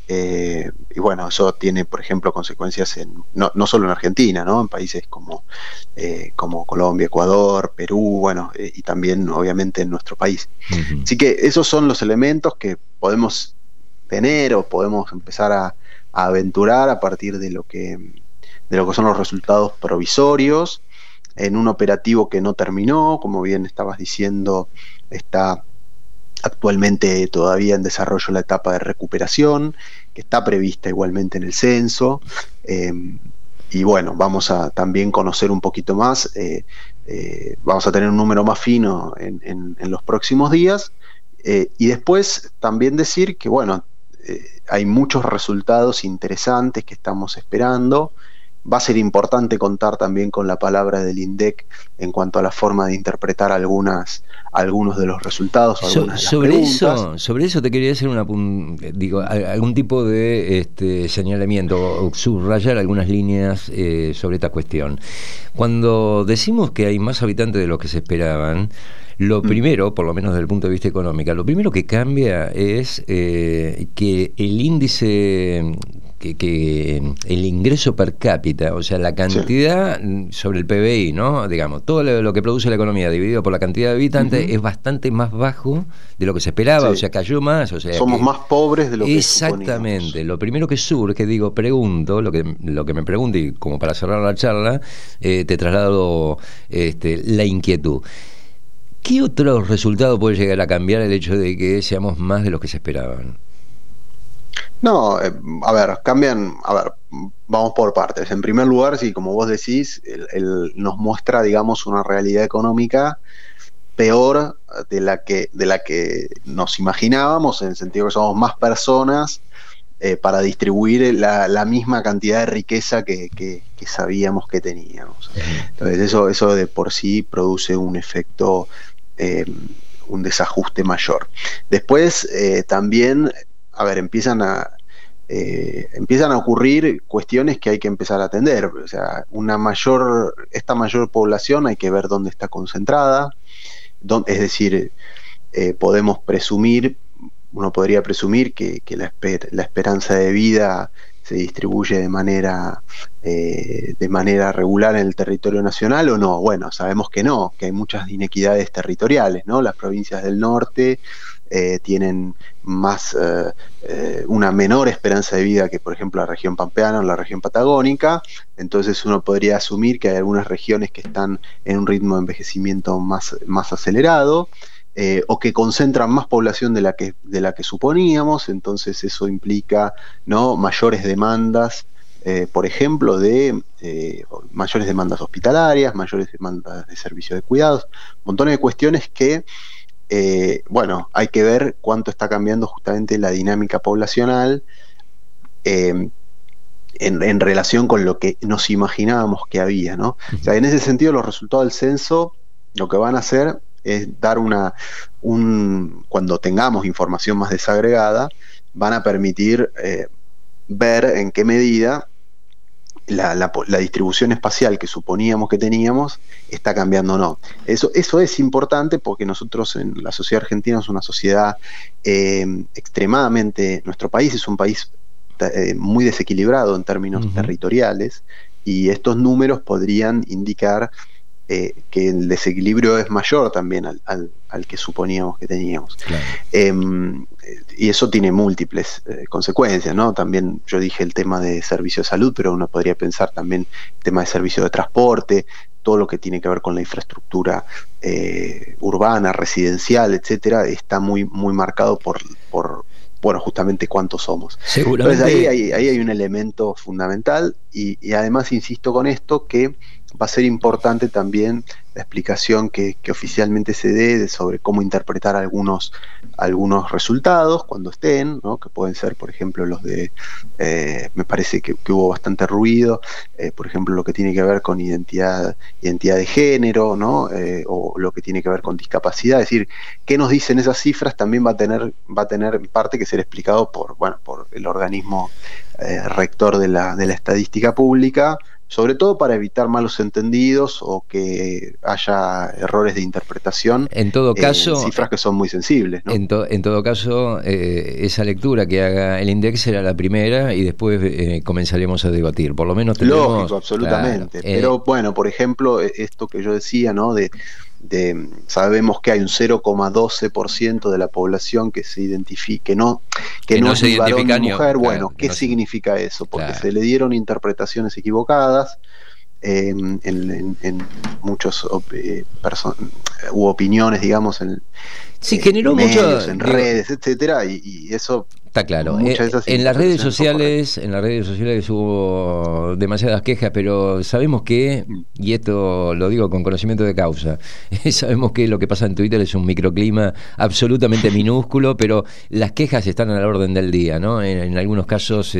Y bueno, eso tiene, por ejemplo, consecuencias no solo en Argentina, ¿no? En países como Colombia, Ecuador, Perú, bueno, y también obviamente en nuestro país. Así que esos son los elementos que podemos tener o podemos empezar a aventurar a partir de lo que son los resultados provisorios en un operativo que no terminó, como bien estabas diciendo, está actualmente todavía en desarrollo la etapa de recuperación, que está prevista igualmente en el censo, y bueno, vamos a también conocer un poquito más, vamos a tener un número más fino en los próximos días, y después también decir que bueno, hay muchos resultados interesantes que estamos esperando. Va a ser importante contar también con la palabra del INDEC en cuanto a la forma de interpretar algunos de los resultados. Sobre eso te quería hacer algún tipo de señalamiento o subrayar algunas líneas sobre esta cuestión. Cuando decimos que hay más habitantes de los que se esperaban, lo primero, por lo menos desde el punto de vista económico, lo primero que cambia es que el índice, que el ingreso per cápita, o sea, la cantidad sobre el PBI, ¿no? Digamos, todo lo que produce la economía dividido por la cantidad de habitantes es bastante más bajo de lo que se esperaba, o sea, cayó más. O sea, somos más pobres de lo que exactamente. suponíamos. Lo primero que surge, pregunto, lo que me pregunto, y como para cerrar la charla, te traslado la inquietud. ¿Qué otro resultado puede llegar a cambiar el hecho de que seamos más de los que se esperaban? No, cambian, vamos por partes. En primer lugar, sí, como vos decís, nos muestra, digamos, una realidad económica peor de la que nos imaginábamos, en el sentido que somos más personas para distribuir la misma cantidad de riqueza que sabíamos que teníamos. Entonces eso de por sí produce un efecto, un desajuste mayor. Después también empiezan a ocurrir cuestiones que hay que empezar a atender. O sea, esta mayor población hay que ver dónde está concentrada, es decir, uno podría presumir que la esperanza de vida se distribuye de manera regular en el territorio nacional o no. Bueno, sabemos que no, que hay muchas inequidades territoriales, ¿no? Las provincias del norte tienen una menor esperanza de vida que, por ejemplo, la región pampeana o la región patagónica. Entonces uno podría asumir que hay algunas regiones que están en un ritmo de envejecimiento más acelerado, o que concentran más población de la que suponíamos. Entonces eso implica, ¿no?, mayores demandas por ejemplo, de mayores demandas hospitalarias, mayores demandas de servicios de cuidados, montones de cuestiones que, bueno, hay que ver cuánto está cambiando justamente la dinámica poblacional en relación con lo que nos imaginábamos que había, ¿no? O sea, en ese sentido, los resultados del censo lo que van a hacer es dar cuando tengamos información más desagregada, van a permitir ver en qué medida la distribución espacial que suponíamos que teníamos está cambiando o no. Eso es importante porque nosotros en la sociedad argentina es una sociedad extremadamente, nuestro país es un país muy desequilibrado en términos territoriales, y estos números podrían indicar que el desequilibrio es mayor también al que suponíamos que teníamos. Claro. Y eso tiene múltiples consecuencias, ¿no? También yo dije el tema de servicio de salud, pero uno podría pensar también el tema de servicio de transporte, todo lo que tiene que ver con la infraestructura urbana, residencial, etcétera, está muy, muy marcado por bueno, justamente cuántos somos. Seguramente. Entonces ahí hay un elemento fundamental y además insisto con esto que va a ser importante también la explicación que oficialmente se dé sobre cómo interpretar algunos resultados cuando estén, ¿no? Que pueden ser, por ejemplo, los de, me parece que hubo bastante ruido, por ejemplo, lo que tiene que ver con identidad de género, ¿no? O lo que tiene que ver con discapacidad. Es decir, qué nos dicen esas cifras también va a tener en parte que ser explicado por el organismo rector de la estadística pública, sobre todo para evitar malos entendidos o que haya errores de interpretación. En todo caso, cifras que son muy sensibles, ¿no? En todo caso, esa lectura que haga el INDEC será la primera y después comenzaremos a debatir. Por lo menos tenemos... Lógico, absolutamente. Claro, pero bueno, por ejemplo, esto que yo decía, ¿no? Sabemos que hay un 0,12% de la población que se identifica, que no es ni varón ni mujer. Bueno, ¿qué significa eso? Porque se le dieron interpretaciones equivocadas en muchos hubo opiniones, digamos, en generó medios, en redes, etcétera, y eso está claro. En las redes sociales hubo demasiadas quejas, pero sabemos que, y esto lo digo con conocimiento de causa, sabemos que lo que pasa en Twitter es un microclima absolutamente minúsculo, pero las quejas están a la orden del día, ¿no? En algunos casos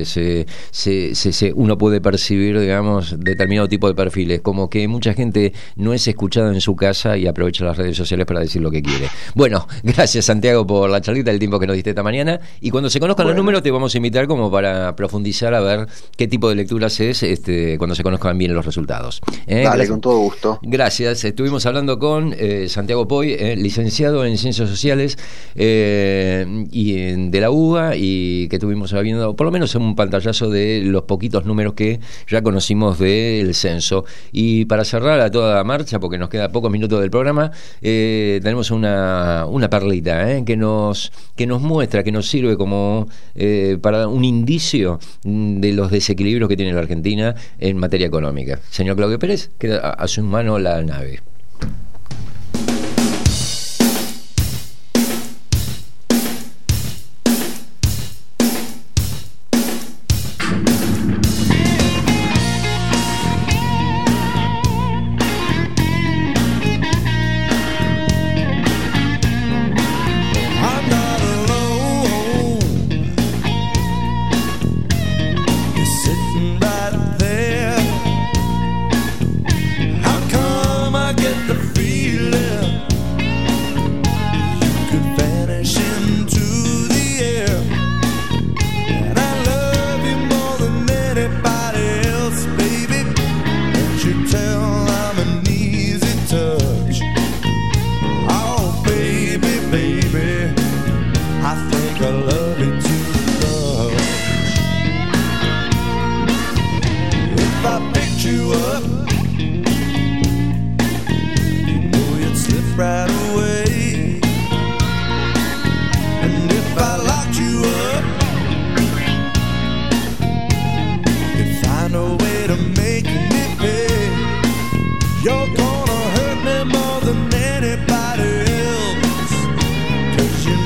uno puede percibir, digamos, determinado tipo de perfiles, como que mucha gente no es escuchada en su casa y aprovecha las redes sociales para decir lo que quiere. Bueno, gracias Santiago por la charlita, el tiempo que nos diste esta mañana. Y cuando se conozcan los números te vamos a invitar como para profundizar a ver qué tipo de lecturas es cuando se conozcan bien los resultados. Dale, gracias. Con todo gusto. Gracias. Estuvimos hablando con Santiago Poy, licenciado en Ciencias Sociales y de la UBA, y que estuvimos viendo por lo menos un pantallazo de los poquitos números que ya conocimos del censo. Y para cerrar a toda marcha, porque nos queda pocos minutos del programa, tenemos una perlita que nos muestra, que nos sirve como para un indicio de los desequilibrios que tiene la Argentina en materia económica. Señor Claudio Pérez, queda a su mano la nave.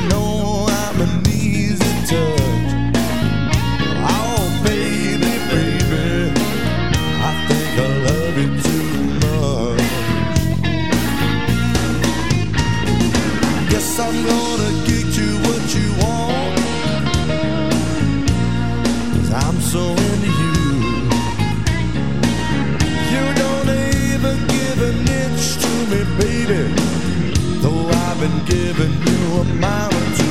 Baby, baby, I'm gonna get you what you want, 'cause I'm so into you. You don't even give an inch to me, baby, though I've been giving you a mile or two.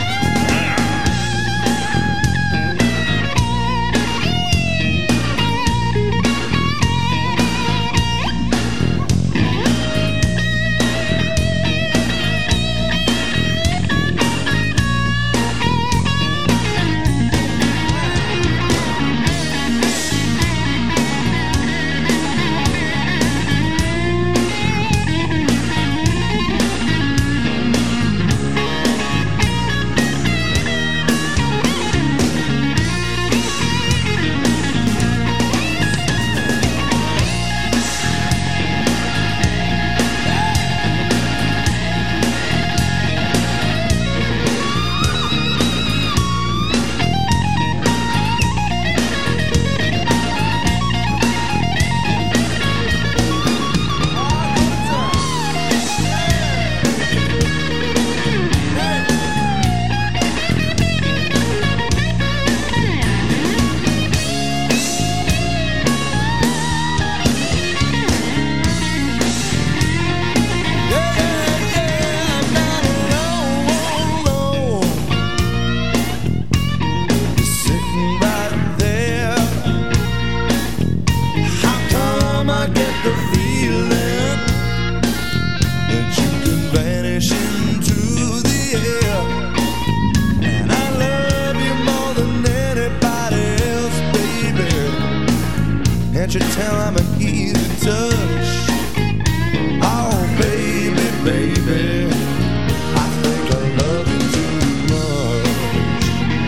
Can't you tell I'm an easy touch? Oh, baby, baby, I think I love you too much.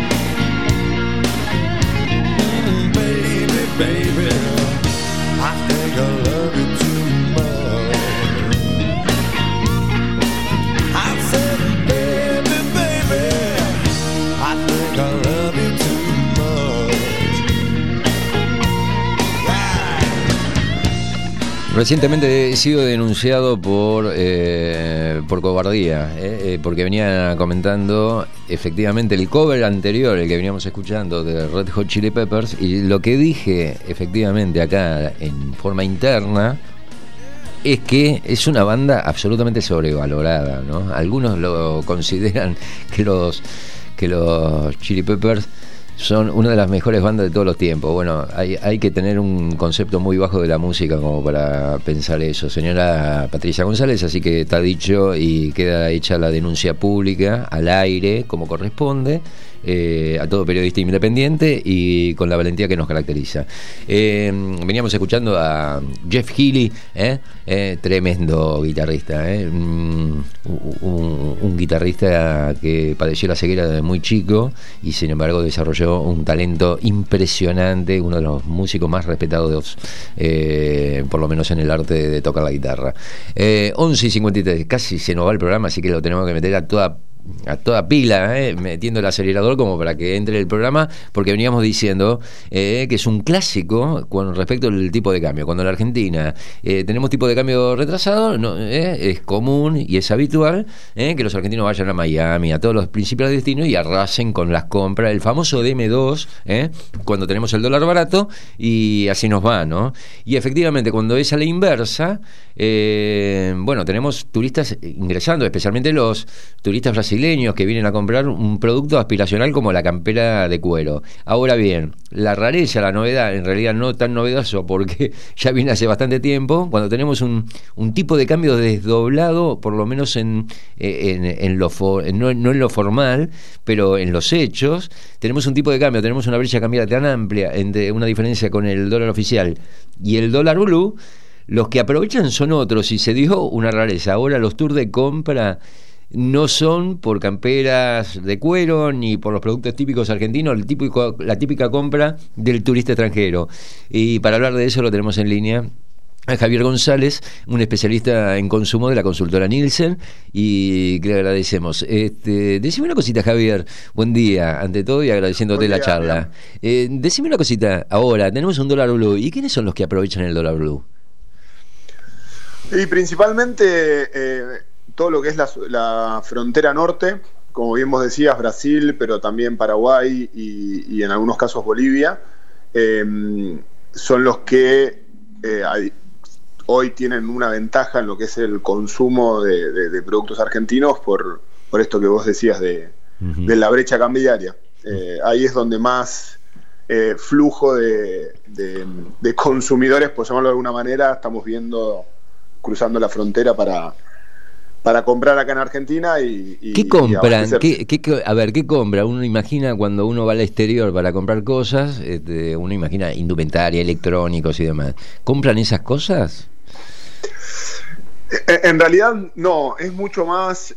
Baby, baby, I think I love you too much. I said, baby, baby, I think I love you too much. Recientemente he sido denunciado por cobardía, porque venía comentando efectivamente el cover anterior, el que veníamos escuchando de Red Hot Chili Peppers, y lo que dije efectivamente acá en forma interna es que es una banda absolutamente sobrevalorada, ¿no? Algunos lo consideran que los Chili Peppers son una de las mejores bandas de todos los tiempos. Bueno, hay que tener un concepto muy bajo de la música como para pensar eso. Señora Patricia González, así que está dicho y queda hecha la denuncia pública al aire, como corresponde, a todo periodista independiente y con la valentía que nos caracteriza. Veníamos escuchando a Jeff Healey, tremendo guitarrista, un guitarrista que padeció la ceguera desde muy chico y sin embargo desarrolló un talento impresionante, uno de los músicos más respetados, por lo menos en el arte de tocar la guitarra. 11:53, casi se nos va el programa, así que lo tenemos que meter a toda pila, metiendo el acelerador como para que entre el programa, porque veníamos diciendo que es un clásico con respecto al tipo de cambio. Cuando en la Argentina tenemos tipo de cambio retrasado, es común y es habitual que los argentinos vayan a Miami, a todos los principales destinos y arrasen con las compras, el famoso DM2, cuando tenemos el dólar barato, y así nos va, ¿no? Y efectivamente cuando es a la inversa, bueno, tenemos turistas ingresando, especialmente los turistas brasileños que vienen a comprar un producto aspiracional como la campera de cuero. Ahora bien, la rareza, la novedad, en realidad no tan novedoso porque ya viene hace bastante tiempo, cuando tenemos un tipo de cambio desdoblado, por lo menos no en lo formal, pero en los hechos, tenemos un tipo de cambio, tenemos una brecha cambiaria tan amplia entre una diferencia con el dólar oficial y el dólar blue. Los que aprovechan son otros y se dio una rareza. Ahora los tours de compra no son por camperas de cuero ni por los productos típicos argentinos, la típica compra del turista extranjero. Y para hablar de eso lo tenemos en línea a Javier González, un especialista en consumo de la consultora Nielsen, y que le agradecemos. Decime una cosita, Javier, buen día, ante todo, y agradeciéndote la charla. Decime una cosita, ahora tenemos un dólar blue, ¿y quiénes son los que aprovechan el dólar blue? Y principalmente todo lo que es la frontera norte, como bien vos decías, Brasil, pero también Paraguay y en algunos casos Bolivia, son los que hoy tienen una ventaja en lo que es el consumo de productos argentinos por esto que vos decías de la brecha cambiaria. Ahí es donde más flujo de consumidores, por llamarlo de alguna manera, estamos viendo cruzando la frontera para comprar acá en Argentina y ¿qué compran? A ver, ¿qué compra? Uno imagina cuando uno va al exterior para comprar cosas, uno imagina indumentaria, electrónicos y demás. ¿Compran esas cosas? En realidad no, es mucho más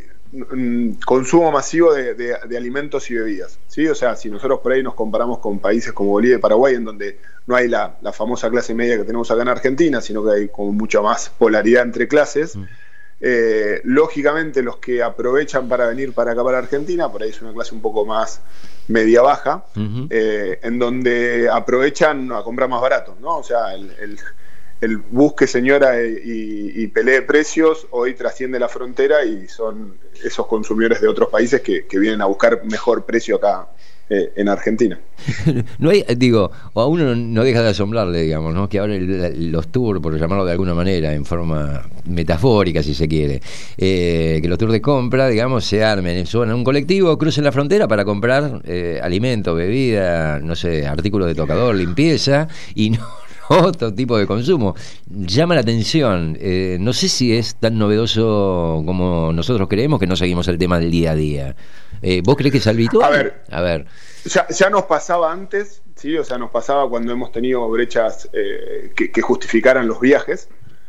consumo masivo de alimentos y bebidas, ¿sí? O sea, si nosotros por ahí nos comparamos con países como Bolivia y Paraguay, en donde no hay la famosa clase media que tenemos acá en Argentina, sino que hay como mucha más polaridad entre clases, lógicamente los que aprovechan para venir para acá, para Argentina, por ahí es una clase un poco más media-baja, en donde aprovechan a comprar más barato, ¿no? O sea, el busque señora y pelee precios hoy trasciende la frontera y son esos consumidores de otros países que vienen a buscar mejor precio acá en Argentina. No hay, digo, a uno no deja de asombrarle, digamos, ¿no? Que ahora los tours, por llamarlo de alguna manera, en forma metafórica, si se quiere, que los tours de compra, digamos, se armen, suban a un colectivo, crucen la frontera para comprar alimento, bebida, no sé, artículos de tocador, limpieza, y no otro tipo de consumo. Llama la atención. No sé si es tan novedoso como nosotros creemos, que no seguimos el tema del día a día. ¿Vos creés que es habitual? A ver. Ya nos pasaba antes, ¿sí? O sea, nos pasaba cuando hemos tenido brechas que justificaran los viajes.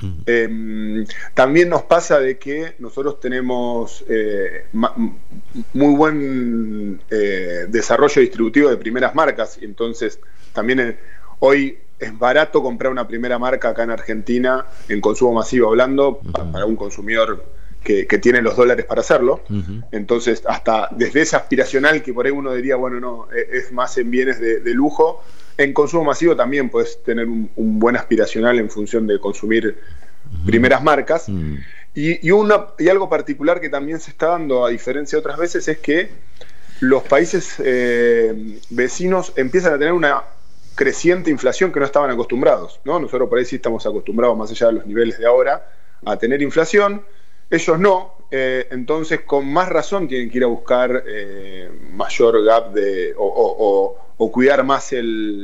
También nos pasa de que nosotros tenemos muy buen desarrollo distributivo de primeras marcas, y entonces también hoy es barato comprar una primera marca acá en Argentina, en consumo masivo hablando, para un consumidor que tiene los dólares para hacerlo. Entonces, hasta desde ese aspiracional que por ahí uno diría, bueno, no, es más en bienes de lujo, en consumo masivo también puedes tener un buen aspiracional en función de consumir primeras marcas. Y algo particular que también se está dando, a diferencia de otras veces, es que los países vecinos empiezan a tener una creciente inflación que no estaban acostumbrados, ¿no? Nosotros por ahí sí estamos acostumbrados, más allá de los niveles de ahora, a tener inflación. Ellos no, entonces con más razón tienen que ir a buscar mayor gap o cuidar más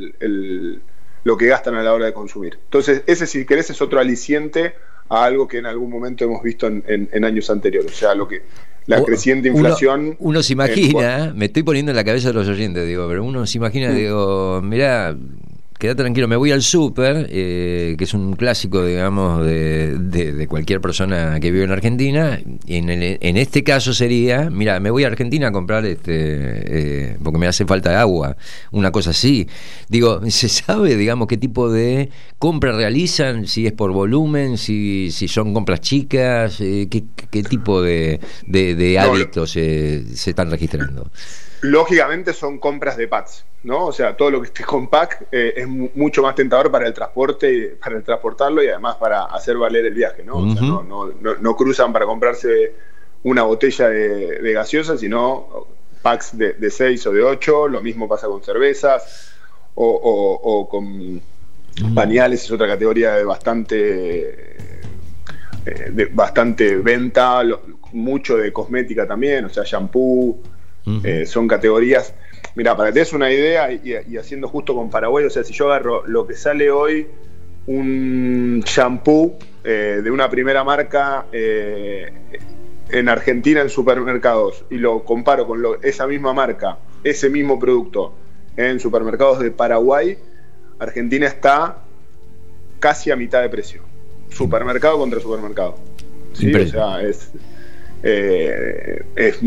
lo que gastan a la hora de consumir. Entonces ese, si querés, es otro aliciente a algo que en algún momento hemos visto en años anteriores. O sea, la creciente inflación. Uno se imagina, me estoy poniendo en la cabeza de los oyentes, digo, pero uno se imagina, digo, mirá, quédate tranquilo, me voy al súper, que es un clásico, digamos, de cualquier persona que vive en Argentina. En este caso sería, mira, me voy a Argentina a comprar porque me hace falta agua, una cosa así. Digo, ¿se sabe, digamos, qué tipo de compra realizan? Si es por volumen, si son compras chicas, qué tipo de hábitos se están registrando. Lógicamente son compras de packs, ¿no? O sea, todo lo que esté con pack es mucho más tentador para el transporte, para el transportarlo y además para hacer valer el viaje, ¿no? O sea, no cruzan para comprarse una botella de gaseosa, sino packs de 6 o de 8. Lo mismo pasa con cervezas o con pañales, es otra categoría de bastante venta, mucho de cosmética también, o sea, shampoo. Son categorías. Mira, para que te des una idea, y haciendo justo con Paraguay, o sea, si yo agarro lo que sale hoy, un shampoo de una primera marca en Argentina en supermercados, y lo comparo con esa misma marca, ese mismo producto en supermercados de Paraguay, Argentina está casi a mitad de precio. Supermercado contra supermercado. ¿Sí? O sea, es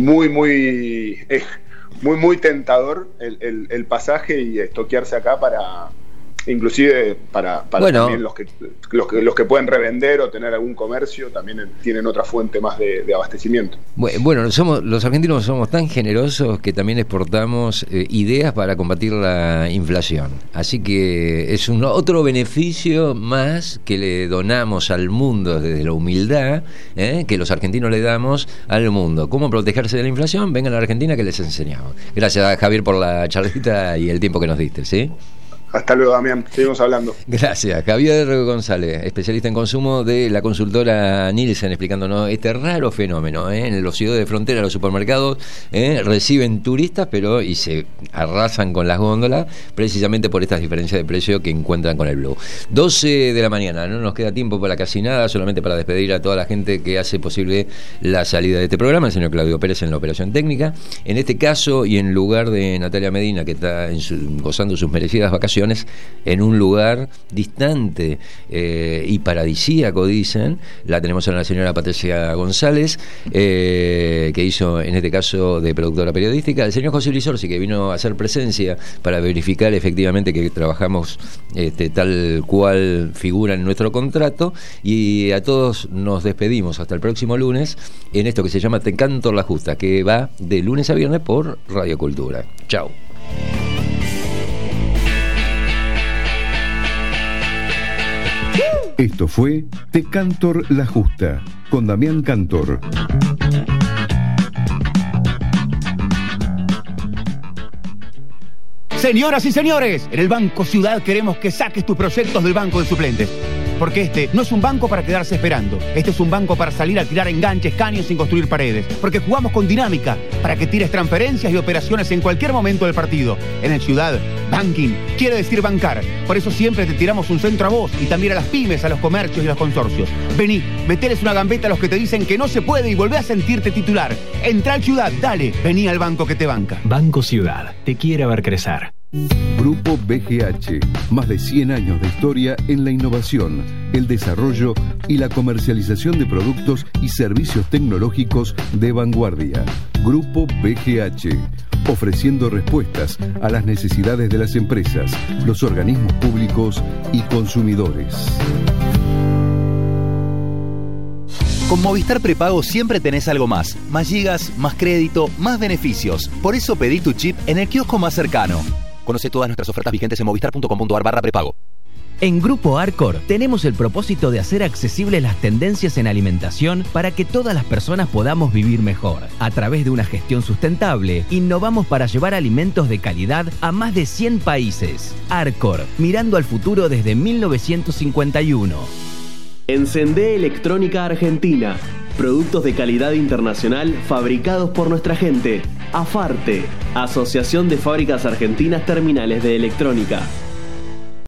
muy tentador el pasaje y estoquearse acá inclusive para Bueno. también los que pueden revender o tener algún comercio, también tienen otra fuente más de abastecimiento. Bueno, los argentinos somos tan generosos que también exportamos ideas para combatir la inflación. Así que es otro beneficio más que le donamos al mundo desde la humildad, que los argentinos le damos al mundo. ¿Cómo protegerse de la inflación? Vengan a la Argentina que les enseñamos. Gracias, Javier, por la charlita y el tiempo que nos diste, ¿sí? Hasta luego, Damián. Seguimos hablando. Gracias. Javier González, especialista en consumo de la consultora Nielsen, explicándonos este raro fenómeno. En los ciudades de frontera, los supermercados reciben turistas, pero y se arrasan con las góndolas, precisamente por estas diferencias de precio que encuentran con el Blue. 12 de la mañana, no nos queda tiempo para casi nada, solamente para despedir a toda la gente que hace posible la salida de este programa, el señor Claudio Pérez en la operación técnica. En este caso, y en lugar de Natalia Medina, que está gozando sus merecidas vacaciones, en un lugar distante y paradisíaco, dicen, la tenemos a la señora Patricia González, que hizo en este caso de productora periodística, el señor José Luis Orsi, que vino a hacer presencia para verificar efectivamente que trabajamos tal cual figura en nuestro contrato, y a todos nos despedimos hasta el próximo lunes en esto que se llama Te Canto la Justa, que va de lunes a viernes por Radio Cultura. Chao. Esto fue Te Cantor la Justa, con Damián Cantor. Señoras y señores, en el Banco Ciudad queremos que saques tus proyectos del banco de suplentes. Porque este no es un banco para quedarse esperando. Este es un banco para salir a tirar enganches, caños sin construir paredes. Porque jugamos con dinámica para que tires transferencias y operaciones en cualquier momento del partido. En el Ciudad, banking quiere decir bancar. Por eso siempre te tiramos un centro a vos y también a las pymes, a los comercios y a los consorcios. Vení, meteles una gambeta a los que te dicen que no se puede y volvé a sentirte titular. Entrá al Ciudad, dale, vení al banco que te banca. Banco Ciudad, te quiere ver crecer. Grupo BGH, más de 100 años de historia en la innovación, el desarrollo y la comercialización de productos y servicios tecnológicos de vanguardia. Grupo BGH, ofreciendo respuestas a las necesidades de las empresas, los organismos públicos y consumidores. Con Movistar Prepago siempre tenés algo más. Más gigas, más crédito, más beneficios. Por eso pedí tu chip en el kiosco más cercano. Conoce todas nuestras ofertas vigentes en movistar.com.ar/prepago. En Grupo Arcor tenemos el propósito de hacer accesibles las tendencias en alimentación para que todas las personas podamos vivir mejor. A través de una gestión sustentable, innovamos para llevar alimentos de calidad a más de 100 países. Arcor, mirando al futuro desde 1951. Encendé Electrónica Argentina. Productos de calidad internacional fabricados por nuestra gente. AFARTE, Asociación de Fábricas Argentinas Terminales de Electrónica.